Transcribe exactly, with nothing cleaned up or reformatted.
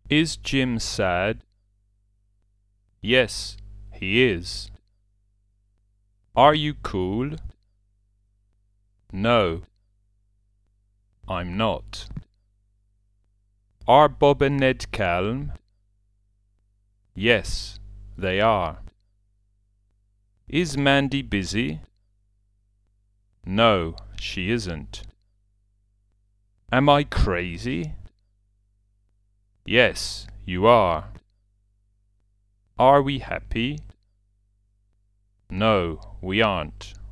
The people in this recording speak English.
Is Jim sad? Yes, he is. Are you cool? No, I'm not. Are Bob and Ned calm? Yes, they are. Is Mandy busy? No, she isn't. Am I crazy? Yes, you are. Are we happy? No, we aren't.